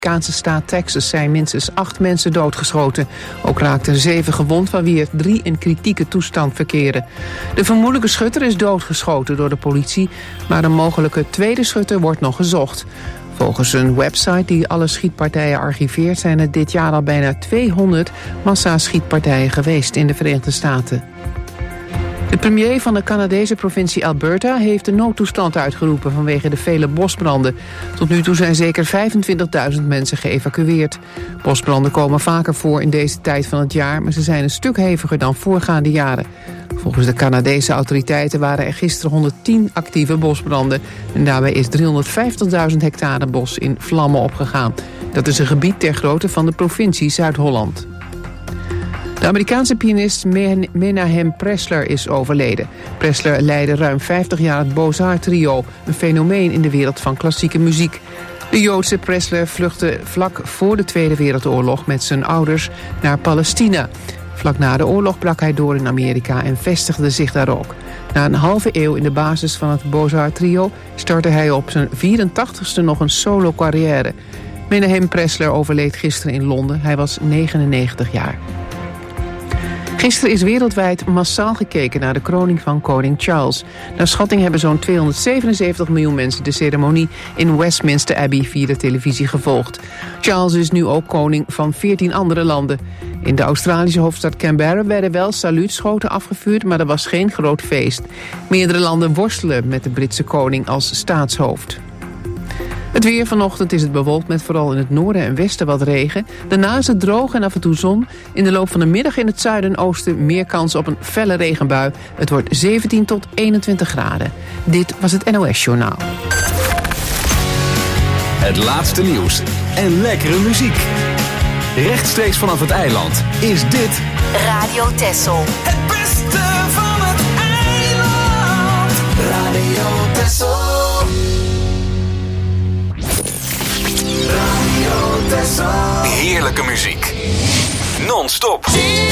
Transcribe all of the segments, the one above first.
Amerikaanse staat Texas zijn minstens 8 mensen doodgeschoten. Ook raakten 7 gewond, van wie er 3 in kritieke toestand verkeren. De vermoedelijke schutter is doodgeschoten door de politie, maar een mogelijke tweede schutter wordt nog gezocht. Volgens een website die alle schietpartijen archiveert zijn er dit jaar al bijna 200 massaschietpartijen geweest in de Verenigde Staten. De premier van de Canadese provincie Alberta heeft de noodtoestand uitgeroepen vanwege de vele bosbranden. Tot nu toe zijn zeker 25.000 mensen geëvacueerd. Bosbranden komen vaker voor in deze tijd van het jaar, maar ze zijn een stuk heviger dan voorgaande jaren. Volgens de Canadese autoriteiten waren er gisteren 110 actieve bosbranden. En daarbij is 350.000 hectare bos in vlammen opgegaan. Dat is een gebied ter grootte van de provincie Zuid-Holland. De Amerikaanse pianist Menahem Pressler is overleden. Pressler leidde ruim 50 jaar het Beaux-Arts trio, een fenomeen in de wereld van klassieke muziek. De Joodse Pressler vluchtte vlak voor de Tweede Wereldoorlog met zijn ouders naar Palestina. Vlak na de oorlog brak hij door in Amerika en vestigde zich daar ook. Na een halve eeuw in de basis van het Beaux-Arts trio startte hij op zijn 84ste nog een solo-carrière. Menahem Pressler overleed gisteren in Londen. Hij was 99 jaar. Gisteren is wereldwijd massaal gekeken naar de kroning van koning Charles. Naar schatting hebben zo'n 277 miljoen mensen de ceremonie in Westminster Abbey via de televisie gevolgd. Charles is nu ook koning van 14 andere landen. In de Australische hoofdstad Canberra werden wel saluutschoten afgevuurd, maar er was geen groot feest. Meerdere landen worstelen met de Britse koning als staatshoofd. Het weer vanochtend is het bewolkt met vooral in het noorden en westen wat regen. Daarna is het droog en af en toe zon. In de loop van de middag in het zuiden en oosten meer kans op een felle regenbui. Het wordt 17 tot 21 graden. Dit was het NOS Journaal. Het laatste nieuws en lekkere muziek. Rechtstreeks vanaf het eiland is dit Radio Texel. Het beste van het eiland. Radio Texel. Radio Texel. heerlijke muziek. Non-stop.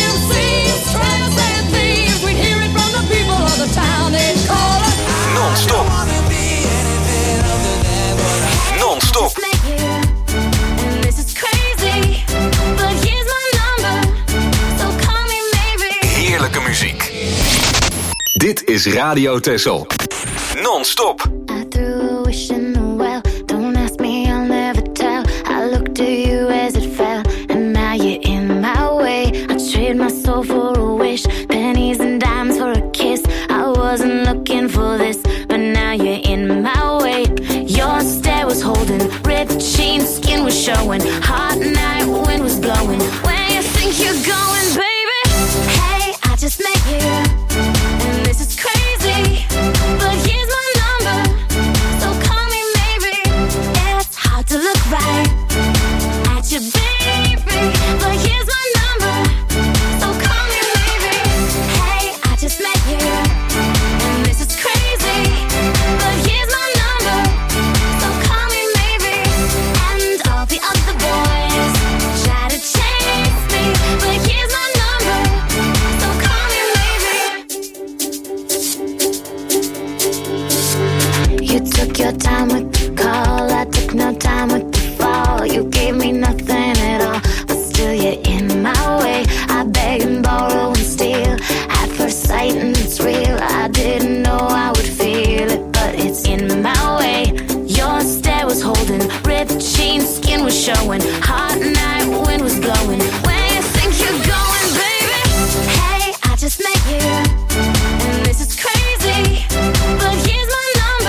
Non-stop. Non-stop. Heerlijke muziek. Dit is Radio Texel. Non-stop. My soul for a wish, pennies and dimes for a kiss. I wasn't looking for this, but now you're in my way. Your stare was holding, ripped jeans, skin was showing. Hot night, wind was blowing. Where you think you're going, baby? Hey, I just met you, and this is crazy, but here's my number, so call me maybe. It's hard to look right at you, baby, but here's my your time with the call, I took no time with the fall. You gave me nothing at all, but still you're in my way. I beg and borrow and steal at first sight, and it's real. I didn't know I would feel it, but it's in my way. Your stare was holding, ripped jeans, skin was showing. Hot night, wind was blowing. Where you think you're going, baby? Hey, I just met you, and this is crazy, but here's my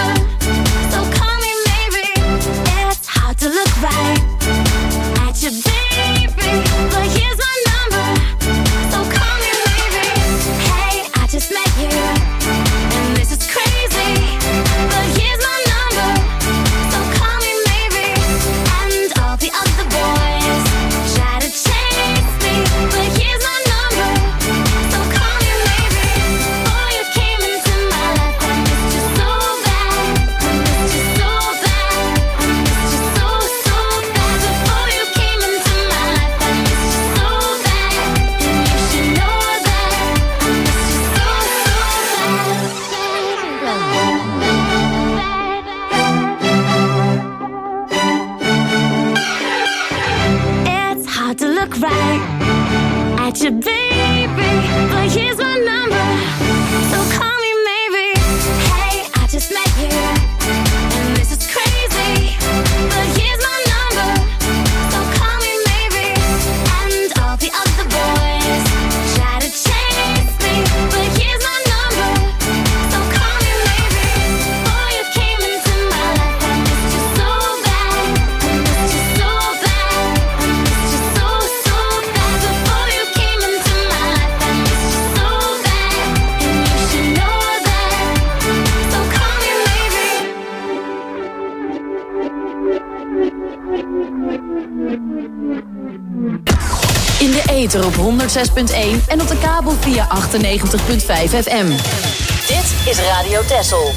to look right at you, baby, but here's my number, so call me maybe. Hey, I just met you, and this is crazy, but here's my number, so call me maybe. And all the other boys look right at your baby, but here's my number, so call me maybe. Hey, I just met you, and this is crazy, but here's my number, so call me maybe. And all the other boys try to chase me, but here's my number, so call me maybe. Before you came into my life, I missed you so bad, I missed you so bad, I missed you so, so bad. Before you came into my life, I missed you so bad, and you should know that, so call me maybe. In de ether op 106.1 en op de kabel via 98.5 FM. Dit is Radio Texel.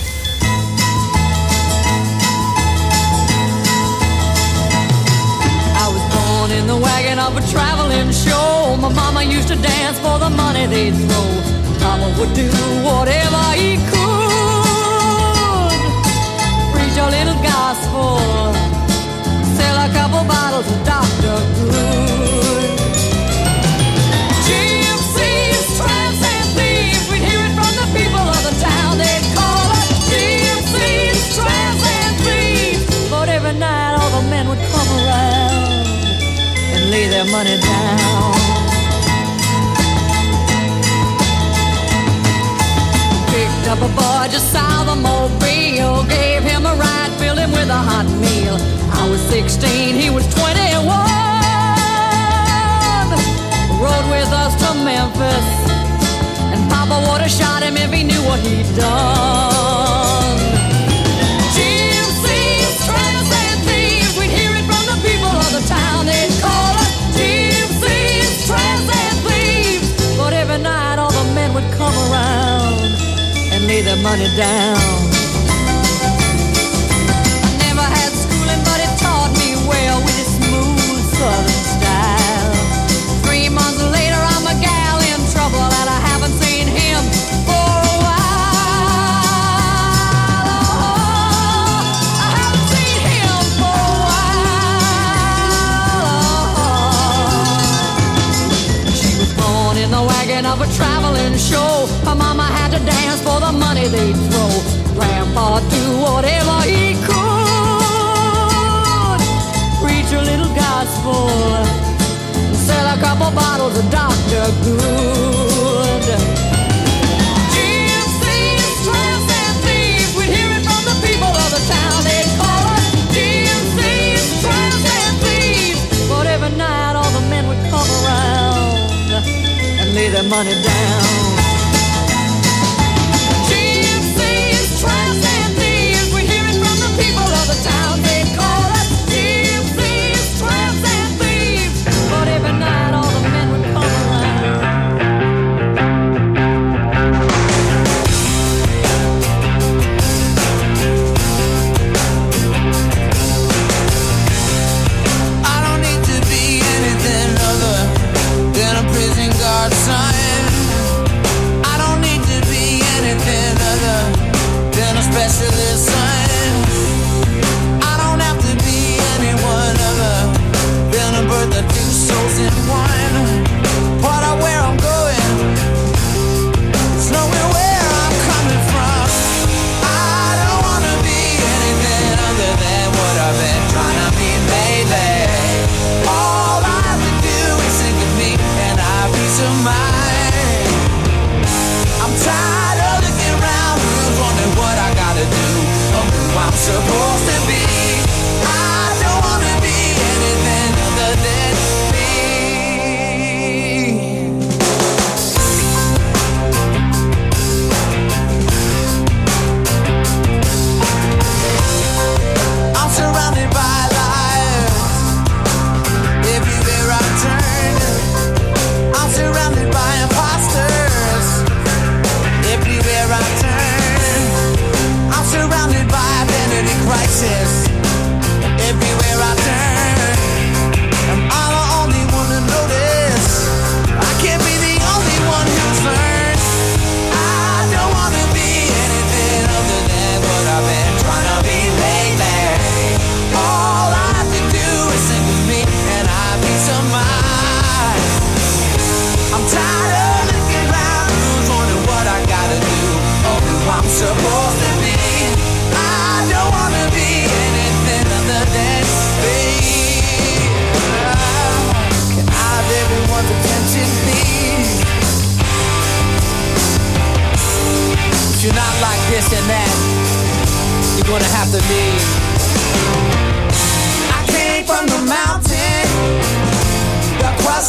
I was born in the wagon of a traveling show. My mama used to dance for the money they'd throw. Papa would do whatever he could. Preach a little gospel, sell a couple bottles of Dr. Good. Gypsies, tramps, and thieves, we'd hear it from the people of the town. They'd call us gypsies, tramps, and thieves. But every night all the men would come around and lay their money down. Picked up a boy just south of Mobile, gave him a ride, filled him with a hot meal. I was 16, he was 21. Rode with us to Memphis, and Papa would have shot him if he knew what he'd done. Gypsies, tramps, and thieves, we'd hear it from the people of the town. They'd call us gypsies, tramps, and thieves. But every night all the men would come around and lay their money down. I never had schooling, but it taught me well with its smooth southern style. 3 months later, I'm a gal in trouble, and I haven't seen him for a while. Oh, I haven't seen him for a while. She was born in the wagon of a traveling show. Her mama had to dance for the money they'd throw. Grandpa do whatever he could. Preach a little gospel, sell a couple bottles of Dr. Good. Gypsies, tramps, and thieves, we'd hear it from the people of the town. They'd call us gypsies, tramps, and thieves. But every night all the men would come around and lay their money down. Gypsies, tramps, and thieves, we'd hear it from the people of the town. They'd call us gypsies, tramps, and thieves. But every night all the men would come around. I don't need to be anything other than a prison guard, son.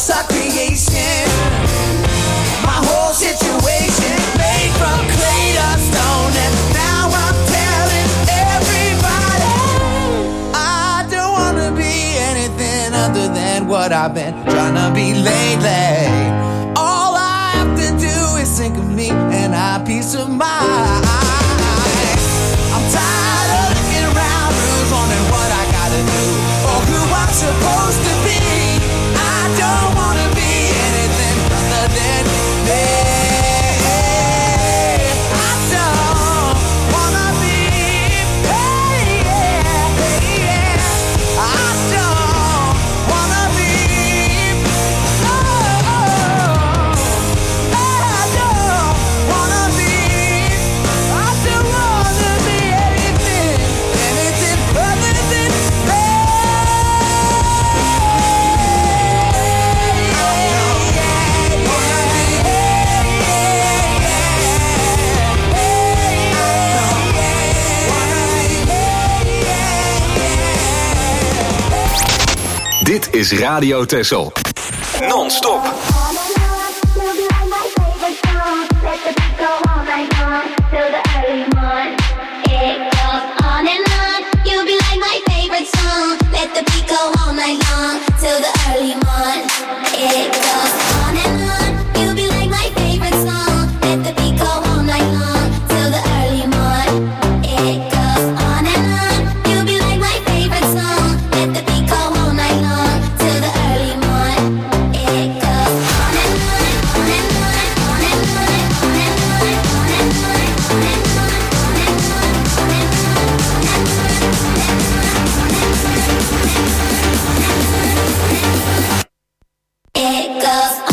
saw creation. My whole situation made from clay to stone, and now I'm telling everybody I don't wanna be anything other than what I've been trying to be lately. All I have to do is think of me and I peace of mind. I'm tired of looking around, who's wondering what I gotta do or who I'm supposed to be. I don't wanna be anything other than me. I don't wanna be, I don't wanna be, I don't wanna be, I don't wanna be anything, anything other than me. Dit is Radio Texel. Non-stop. It goes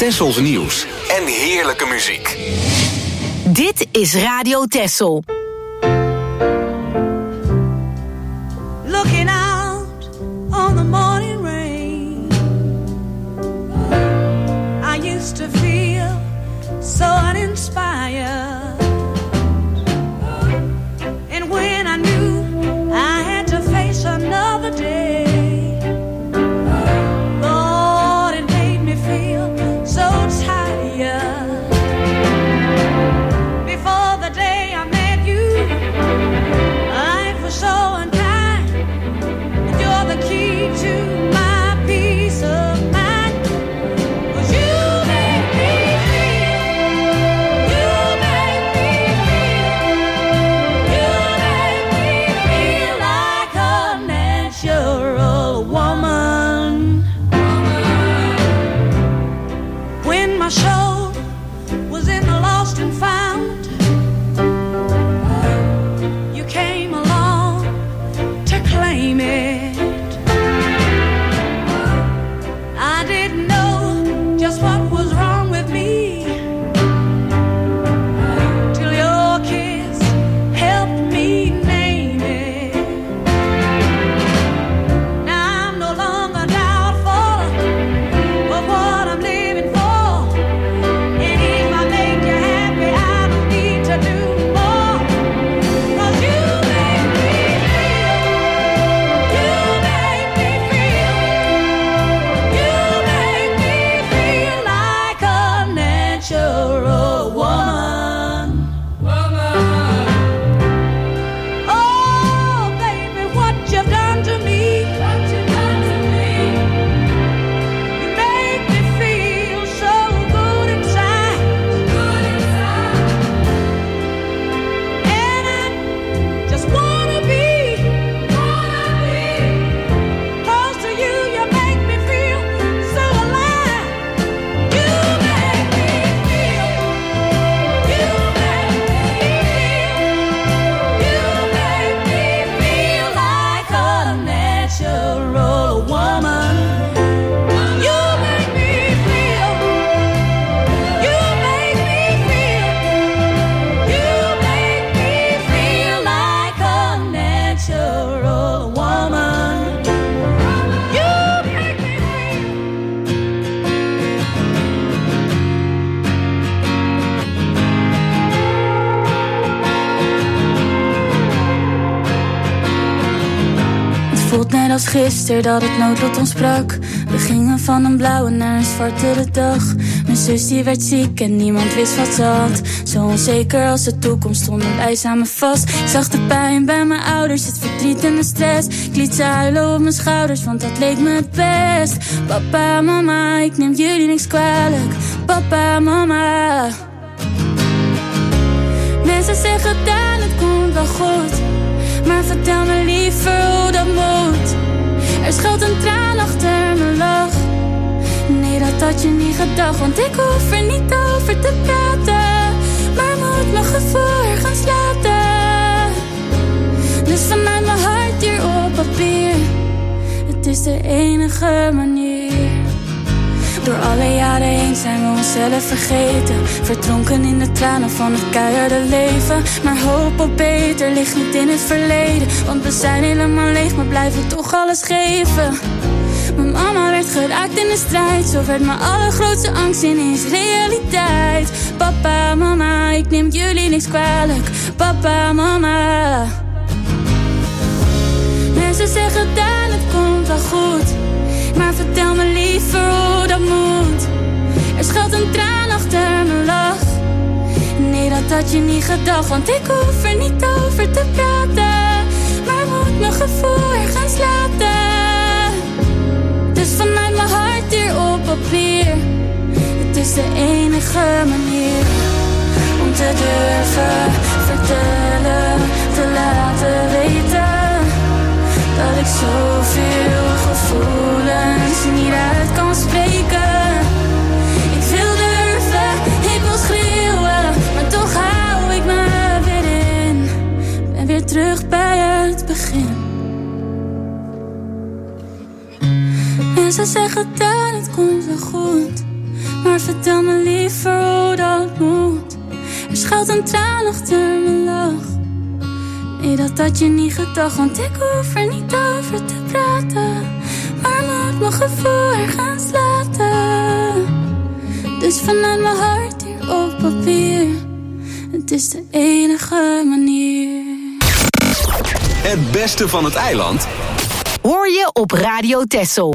Tessels nieuws en heerlijke muziek. Dit is Radio Tessel. Looking out on the morning rain, I used to feel so uninspired. And when I knew I had to face another day, Lord, it made me feel so tired. Before the day I met you, life was so unkind, and you're the key to my peace of mind. 'Cause you make me feel, you make me feel, you make me feel like a natural woman. When my soul was in the lost and found, you came along to claim it. I didn't know just what was wrong with me till your kiss helped me name it. Now I'm no longer doubtful of what I'm living for. And if I make you happy, I don't need to do more. 'Cause you make me feel, you make me feel, you make me feel like a natural woman. Oh, baby, what you've done to me. You make me feel so good inside. And I just wanna be close to you. You make me feel so alive. You make me feel, you make me feel like a natural woman. You make me feel, you make me feel, you make me feel like a natural woman. You make me feel. Het voelt net als gisteren dat het noodlot ons sprak. We gingen van een blauwe naar een zwartere dag. Mijn zus die werd ziek en niemand wist wat ze had. Zo onzeker als de toekomst stonden wij samen vast. Ik zag de pijn bij mijn ouders, het verdriet en de stress. Ik liet ze huilen op mijn schouders, want dat leek me het best. Papa, mama, ik neem jullie niks kwalijk. Papa, mama. Mensen zeggen dan, het komt wel goed. Maar vertel me liever hoe dat moet. Er schuilt een traan achter mijn lach. Nee, dat had je niet gedacht, want ik hoef er niet over te praten. Maar moet mijn gevoel ergens laten. Dus vanuit mijn hart hier op papier. Het is de enige manier. Door alle jaren heen zijn we onszelf vergeten. Verdronken in de tranen van het keiharde leven. Maar hoop op beter ligt niet in het verleden. Want we zijn helemaal leeg, maar blijven toch alles geven. Mijn mama werd geraakt in de strijd. Zo werd mijn allergrootste angst ineens realiteit. Papa, mama, ik neem jullie niks kwalijk. Papa, mama. Mensen zeggen dan, het komt wel goed. Maar vertel me liever hoe dat moet. Er schuilt een traan achter mijn lach. Nee, dat had je niet gedacht, want ik hoef er niet over te praten. Maar moet mijn gevoel ergens laten. Dus vanuit mijn hart hier op papier. Het is de enige manier om te durven vertellen, te laten weten dat ik zoveel gevoelens niet uit kan spreken. Ik wil durven, ik wil schreeuwen, maar toch hou ik me weer in. Ben weer terug bij het begin. Mensen zeggen dat het komt wel goed, maar vertel me liever hoe dat moet. Er schuilt een traan achter mijn lach. Nee, dat had je niet gedacht, want ik hoef er niet over te praten. Maar moet mijn gevoel ergens laten. Dus vanuit mijn hart hier op papier. Het is de enige manier. Het beste van het eiland Hoor je op Radio Texel.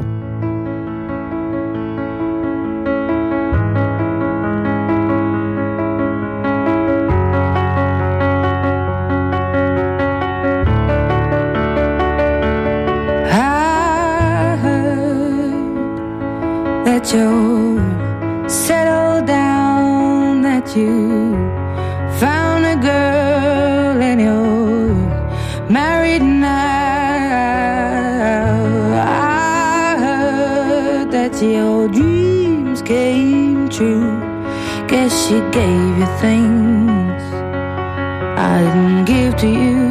That you settle down, that you found a girl and you're married now. I heard that your dreams came true. Guess she gave you things I didn't give to you.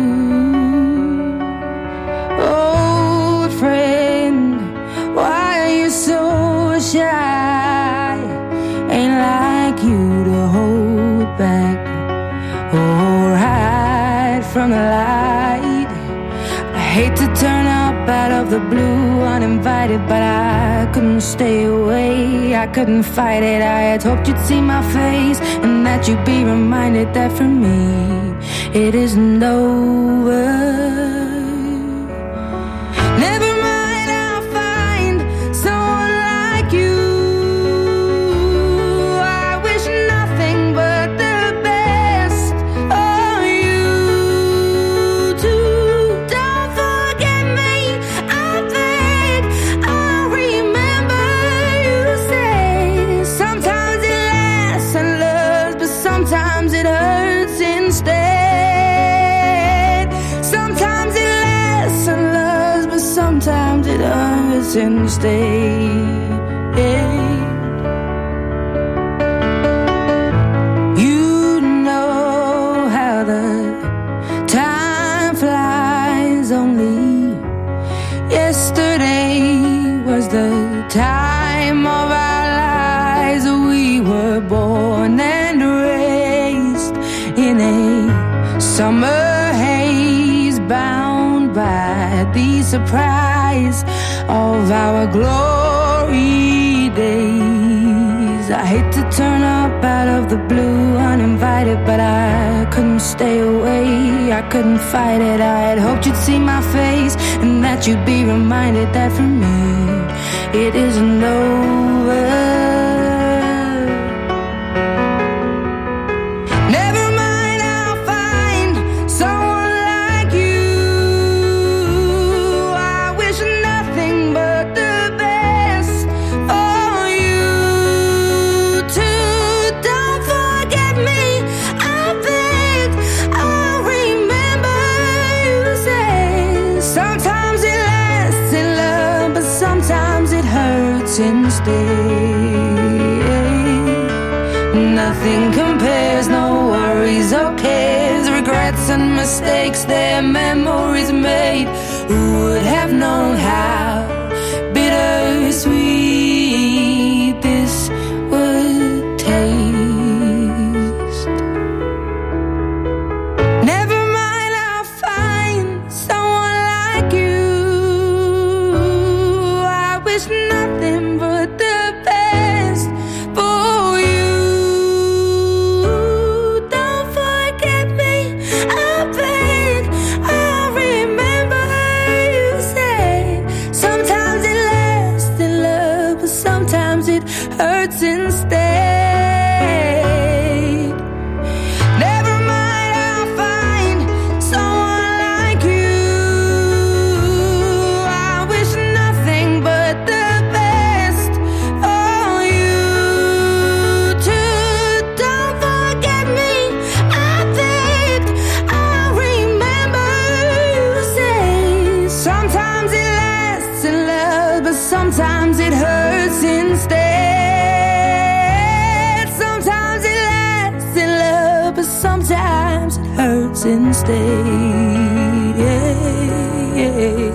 Old friend, why are you so shy? Ain't like you to hold back or hide from the light. I hate to turn up out of the blue uninvited, but I couldn't stay away, I couldn't fight it. I had hoped you'd see my face and that you'd be reminded that for me it isn't over. And stay. You know how the time flies. Only yesterday was the time of our lives. We were born and raised in a summer haze, bound by the surprise of our glory days. I hate to turn up out of the blue uninvited, but I couldn't stay away, I couldn't fight it. I had hoped you'd see my face and that you'd be reminded that for me it isn't over. Nothing compares, no worries or cares, regrets and mistakes, their memories made. Who would have known how bittersweet this would taste? Never mind, I'll find someone like you. I wish nothing but the best for you. Don't forget me, I beg. I remember you said sometimes it lasts in love, but sometimes it hurts instead. Never mind, I'll find someone like you. I wish nothing but the best for you too. Don't forget me, I beg. I remember you say sometimes it lasts in love, but sometimes it hurts instead. Sometimes it lasts in love, but sometimes it hurts instead. Yeah.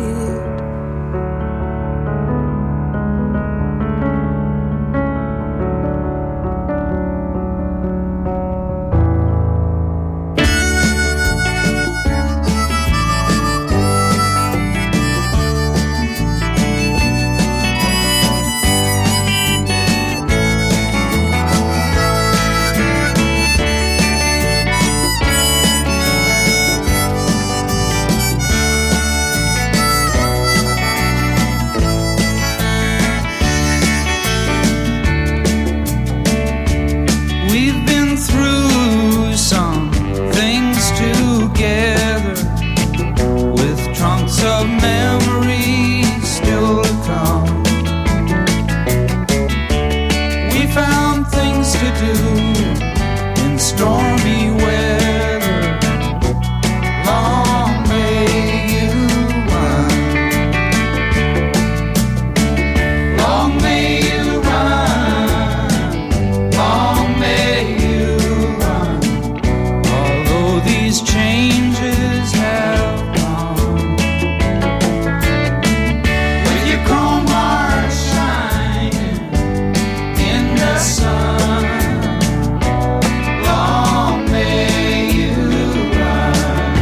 to do in stormy weather. Long may you run. Long may you run. Long may you run. Although these changes have come, with your chrome heart shining in the sun. Long may you run.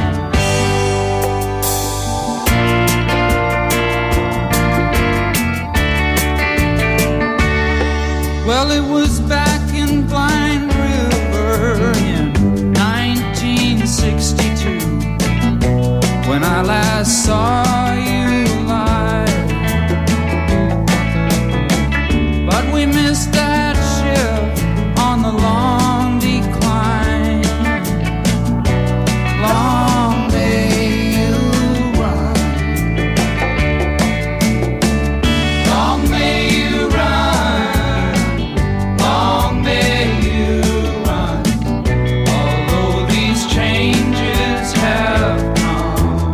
Well, it was back in Blind River in 1962 when I last saw you live. But we missed that ship on the long decline. Long may you run. Long may you run. Long may you run. Although these changes have come,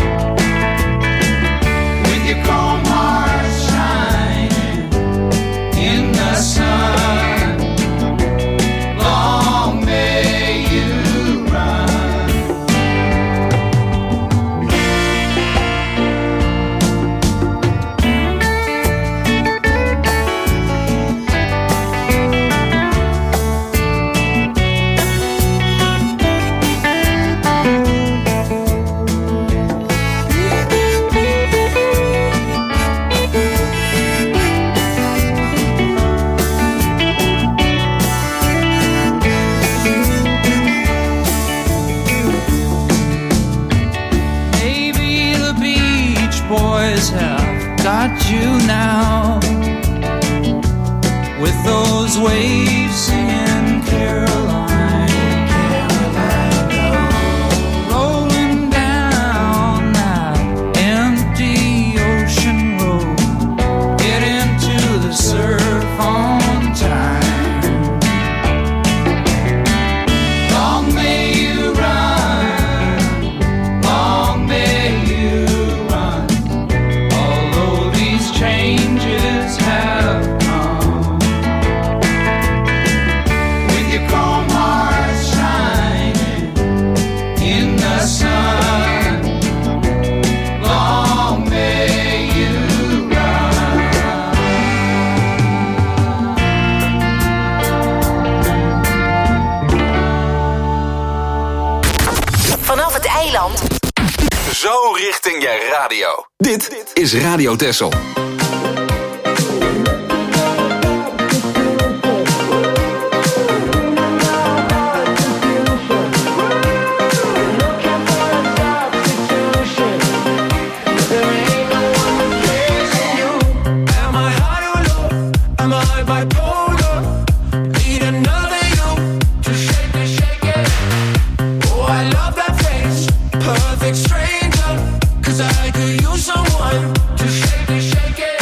with your chrome heart shining in the sun. Long may you run. Maybe the Beach Boys have got you now, with those waves singing Caroline, Caroline, rolling down that empty ocean road. Get into the surf on time. Long may you run. Long may you run. Although these changes have come, with your chrome heart shining in the sun. Long may you run. Vanaf het eiland. Zo richting je radio. Dit is Radio Texel. Am I high or low? Am I bipolar? Need another you to shake it, shake it. Oh, I love that face, perfect stranger. 'Cause I could use someone to shake it, shake it.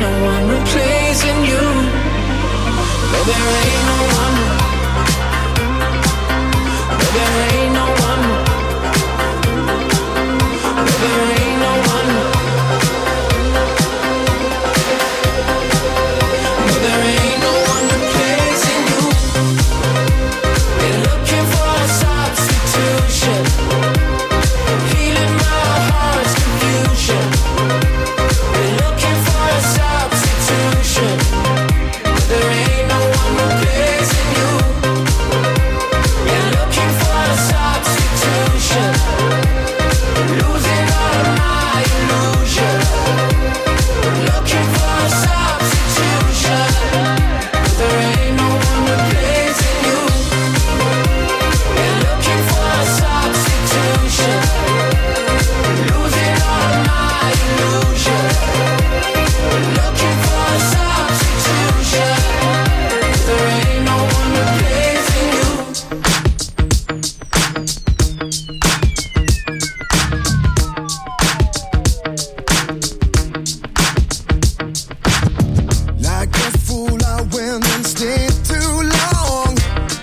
one replacing you. Baby, there ain't no one. Baby, there ain't no one. Baby, there ain't no one. Baby, there ain't no one replacing you. Been looking for a substitution, healing my heart's confusion. Been looking for a substitution, but there ain't no one replacing you. Been looking for a substitution, losing all of my illusion. Looking for a substitution, but there ain't no one replacing you. Been looking for a substitution, losing all of my illusion. Looking for a substitution, but there ain't no one replacing you. Like a fool, I went and stayed too long.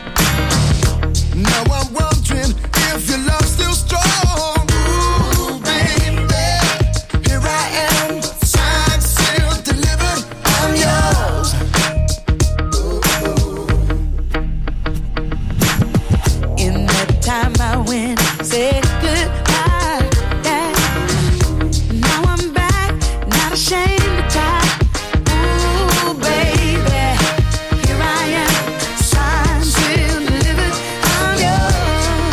Now I'm wondering if your love's still strong. Ooh, baby, here I am, signed, sealed, delivered, I'm yours. In that time I went, said goodbye. Yeah. Now I'm back, not ashamed to try. Ooh, baby, here I am, signed, sealed, delivered, I'm yours.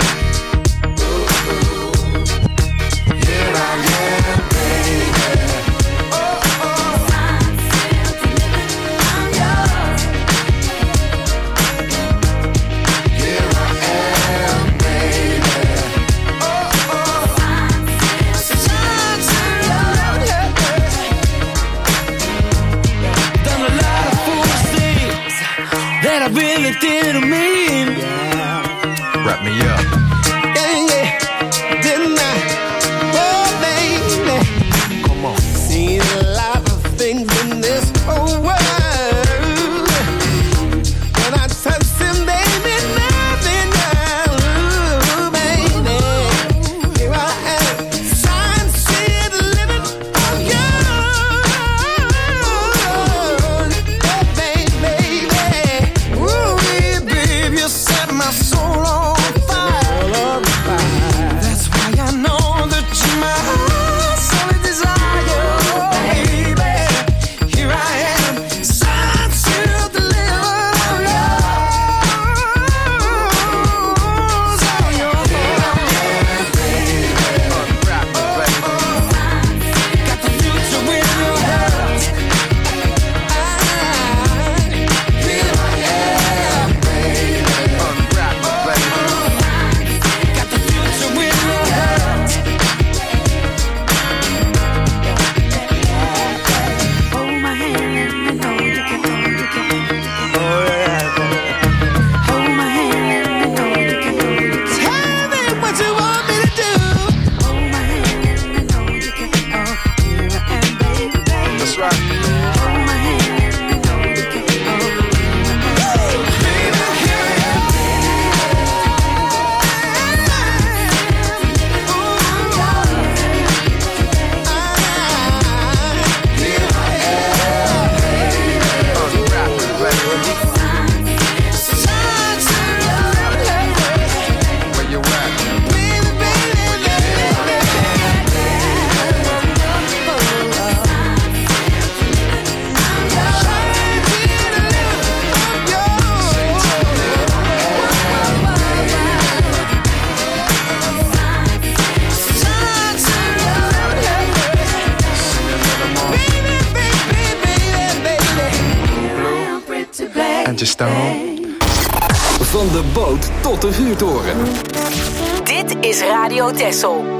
Here I am, baby. Signed, sealed, delivered, I'm yours. Here I am, baby. Signed, sealed, Done a lot of foolish things that I really didn't mean. Wrap me up. Yeah, yeah, didn't I? Oh, baby. Come on. Seen a lot of things in this whole world. When I touch them, baby, nothing else. Ooh, baby, here I am, signed, sealed, delivered, I'm yours. Oh, baby, ooh, baby, you set my soul on fire. That's why I know that you're my heart's only desire. Oh, baby, here I am, signed, sealed, delivered, I'm yours. I'm yours. Got the future in your hands. Here I am, got the future in your hands. hold my hand, let me know you can hold my hand, let me know you can Tell me what you want me to do. hold my hand, let me know you can here I am, baby, baby. That's right. Hold my hand, let me know you can Where you at? Angie Stone. Van de boot tot de vuurtoren. Dit is Radio Texel.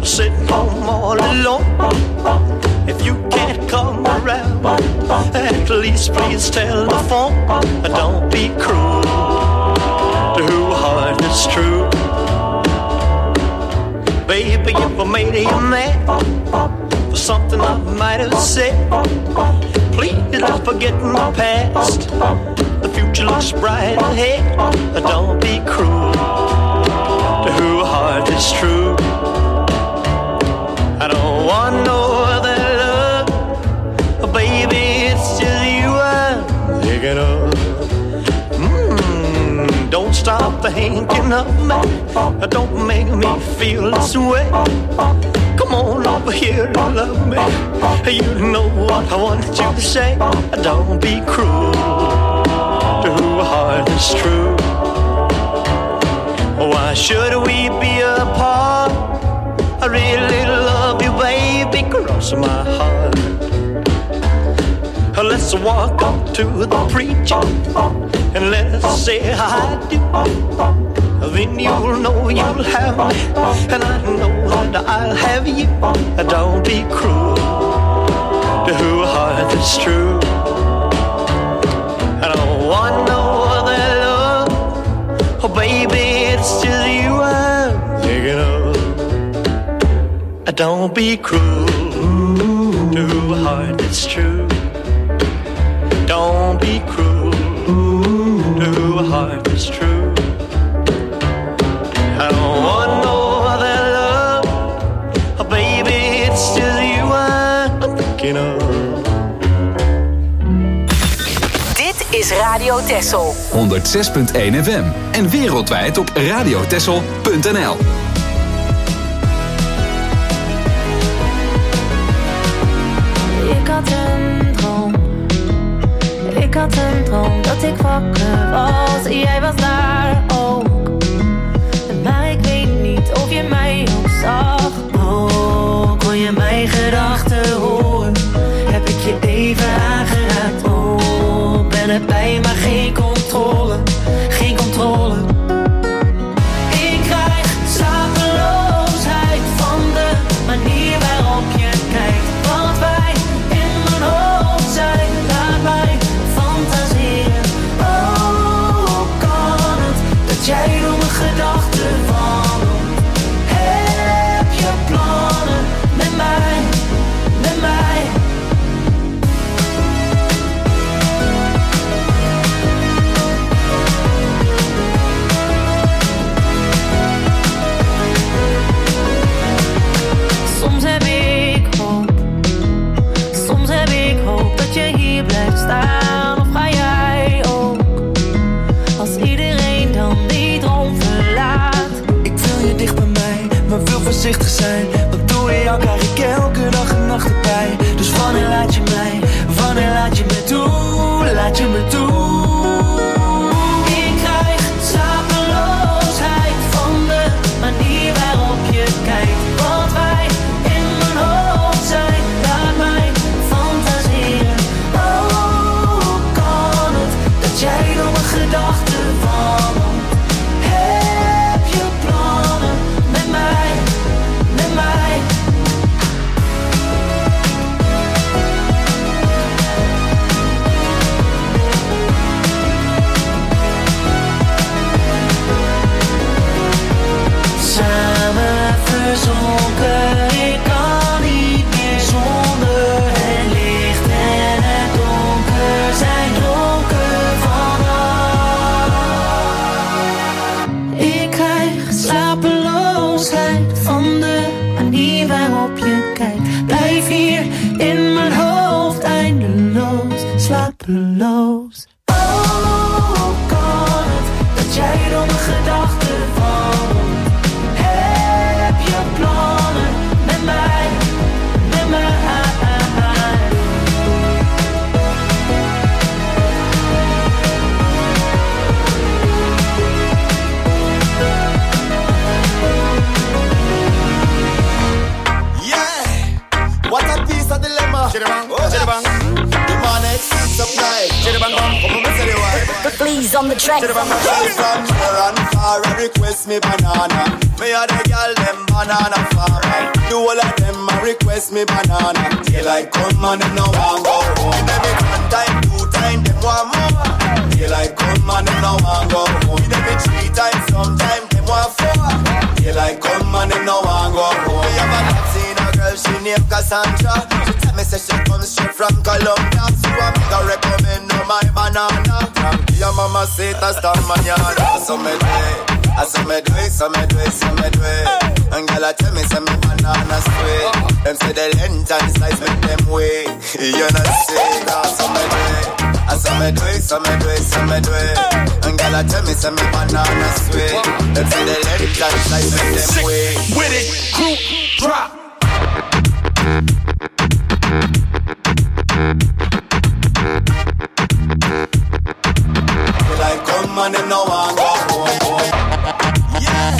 sitting home all alone. If you can't come around, at least please tell the phone. Don't be cruel to who heart is true. Baby, if I made you mad for something I might have said, please don't forget my past. The future looks bright ahead. Don't be cruel to who heart is true. I don't want no other love, baby, it's just you I'm thinking of. Don't stop thinking of me, don't make me feel this way. Come on over here and love me, you know what I want you to say. Don't be cruel to who heart is true. Why should we be apart? I really love you, baby, cross my heart. Let's walk up to the preacher and let's say I do. Then you'll know you'll have me, and I know that I'll have you. Don't be cruel to who heart is true. I don't want no other love, oh baby, it's just you I'm thinking of. Don't be cruel to who heart is true. Don't be cruel to who heart is true. I don't want no other love, oh baby, it's just you I'm thinking of. Dit is Radio Texel 106.1 FM en wereldwijd op radiotexel.nl. Ik had een droom dat ik wakker was. Jij was daar ook. Maar ik weet niet of je mij ook zag. Oh, kon je mijn gedachten horen? Heb ik je even aangeraakt? Oh, ben erbij maar geen controle. Geen controle. Ik krijg slapeloosheid van de manier waarop je kijkt. Wat wij in mijn hoofd zijn, laat mij fantaseren. Oh, kan het dat jij door mijn gedachten wandelt? Heb je plannen met mij, met mij? Soms heb ik hoop dat je hier blijft staan. Of ga jij ook, als iedereen dan die droom verlaat? Ik wil je dicht bij mij, maar wil voorzichtig zijn. Want door jou krijg ik elke dag en nacht erbij. Dus wanneer laat je mij, wanneer laat je me toe, laat je me toe. Ik krijg slapeloosheid van de manier waarop je kijkt. Wat wij in mijn hoofd zijn, laat mij fantaseren. Oh, kan het dat jij door mijn gedachten wandelt? Heb je plannen met mij, met mij? Samen verzonken, ik kan niet meer zonder. Het licht en het donker zijn dronken vanaf. Ik krijg slapeloosheid van de manier waarop je kijkt. Blijf hier in mijn hoofd eindeloos slapeloos. Oh, kan het dat jij door mijn gedachten wandelt? Heb je plannen met mij, met mij? please on the track. From near and far, request me banana. Me a the girl them banana farmer. Do all of them a request me banana. Till I come and them no want go home. Give them it 1 time, 2 time, them want more. Till I come and them no want go home. Give them it 3 times, sometime them want 4. Till I come and them no want go home. Me have a seen a girl, she named Cassandra. She tell me say she comes straight from Colombia. So I make her recommend her my banana. From your mama say it a star manana. So me do it. I saw me do it, so me do it, so me do it. And girl, I tell me, say me banana sweet. Them say the length and size make them wait. You know say, so me do it. I saw me do it, so me do it, so me do it. And girl, I tell me, say me banana sweet. Them say the length and size make them wait. With it, crew, drop. Till I come and them no one go home. Yeah.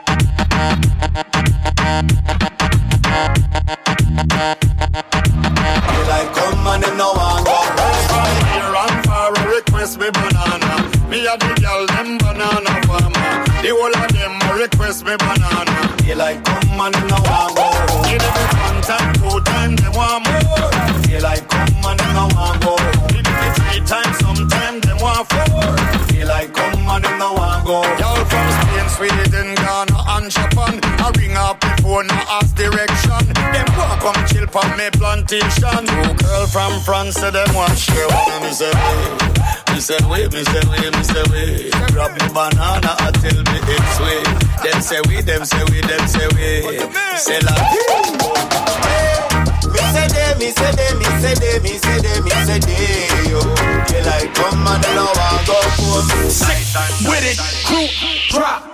Till I come and them no one go home. Here and far request me banana. Me a the girl them banana farmer. The whole of them request me banana. Till I come and them no one go home. Give them it 1 time, 2 time, them want more. Till I come and them no one go home. Give them it 3 times, sometime them want 4. Till I come and them no one go home. Y'all from Spain, Sweden, Ghana and Japan. I ring up the phone, I ask direction. Them want come chill for me plantation. 2 girl from France, say them want share one. Me say wait, me say wait. Grab me banana until me it's sweet. Them say we. Say la. Me say they, yo. Till I come and then I go home. Sick with it, crew, drop.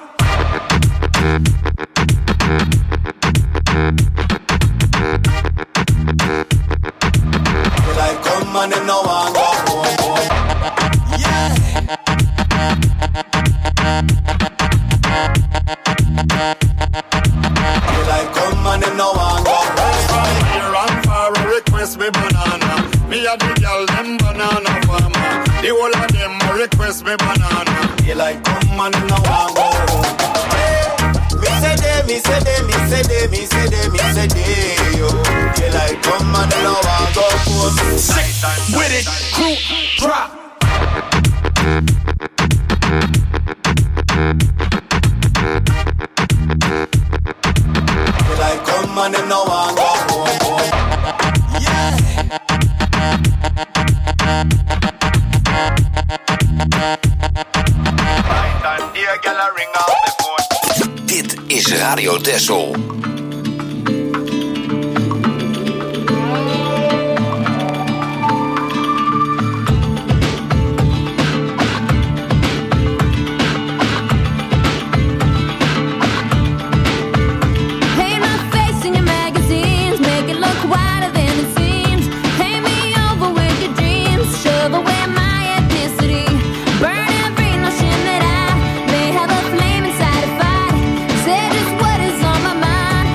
Till I come and then I go home. Yeah. Till I come and then I go home. Here and far request me banana. Me a the girl them banana farmer. The whole of them request me banana. Till I come and then I go home. Me say they, yo. Till I come and then I go home. Sick with it, crew, drop. Till I come and then I go home. Yeah. Right and dear girl, I ring up the phone. Dit is Radio Texel. Burn every notion that I may have a flame inside a fight. Say just what is on my mind.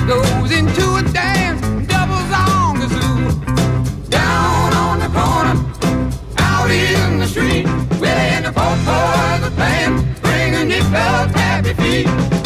goes into a dance, doubles on kazoo. Down on the corner, out in the street, Willie and the boys are playing, bringing Nick Bell's happy feet.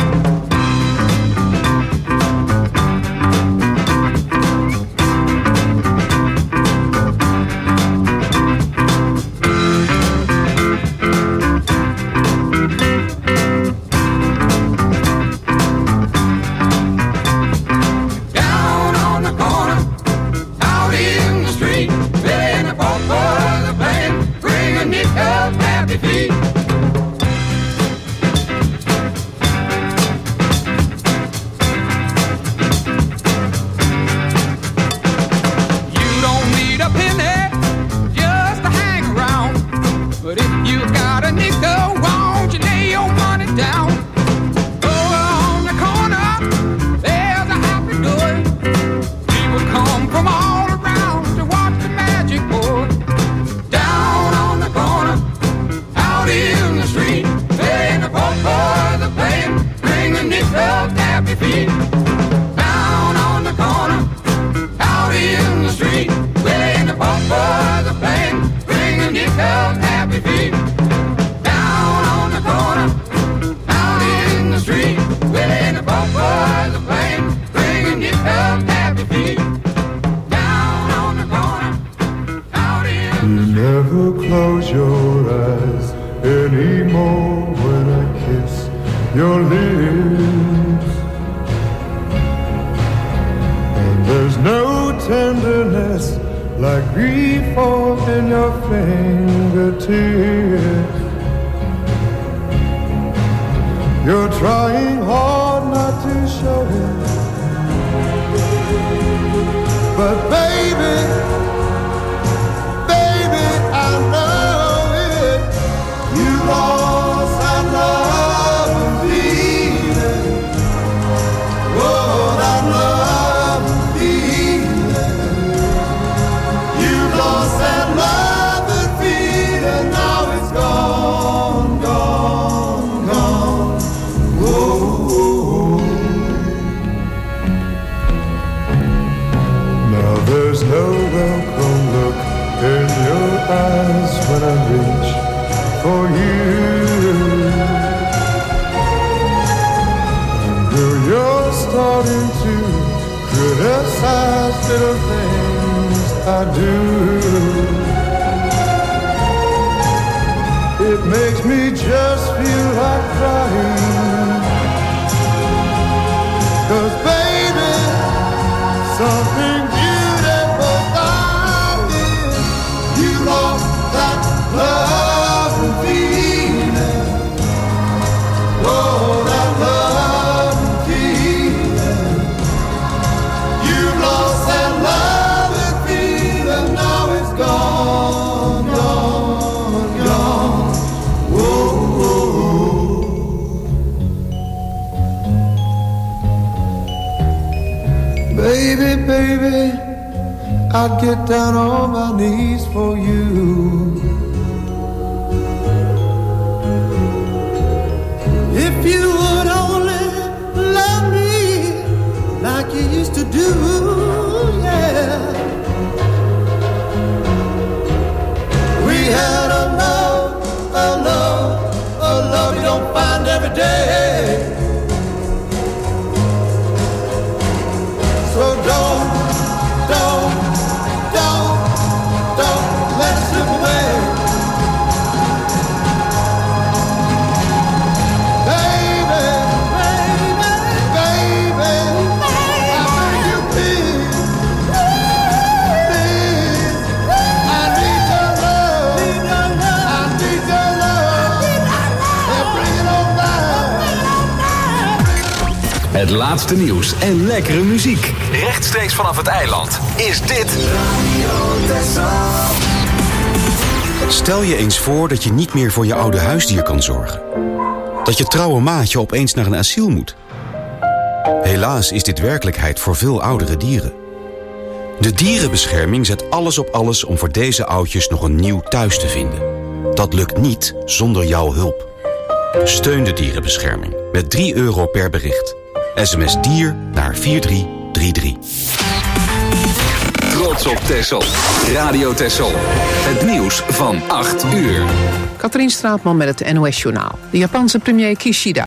Never close your eyes anymore when I kiss your lips. And there's no tenderness like grief all in your fingertips. You're trying hard not to show it, but baby, I know it. You lost that love and feeling. Oh, that love and feeling. You lost that love and feeling. Now it's gone, gone, gone. Whoa. Now there's no welcome look in your eyes when I reach for you. And girl, you're starting to criticize little things I do. It makes me just feel like crying, 'cause baby, something beautiful about it. You lost that love and feeling. Oh, that love and feeling. You lost that love and feeling. Now it's gone, gone, gone. Whoa, whoa. Baby, baby, I'd get down on my knees for you. If you would only love me like you used to do, yeah. We had a love you don't find every day. So don't let it slip away. Baby, baby, baby, I beg you please, I need your love, I need your love, and bring it on down. Het laatste nieuws en lekkere muziek. Rechtstreeks vanaf het eiland is dit Stel je eens voor dat je niet meer voor je oude huisdier kan zorgen. Dat je trouwe maatje opeens naar een asiel moet. Helaas is dit werkelijkheid voor veel oudere dieren. De dierenbescherming zet alles op alles om voor deze oudjes nog een nieuw thuis te vinden. Dat lukt niet zonder jouw hulp. Steun de dierenbescherming met €3 per bericht. SMS dier naar 4333. Trots op Texel. Radio Texel. Het nieuws van 8 uur. Katrien Straatman met het NOS-journaal. De Japanse premier Kishida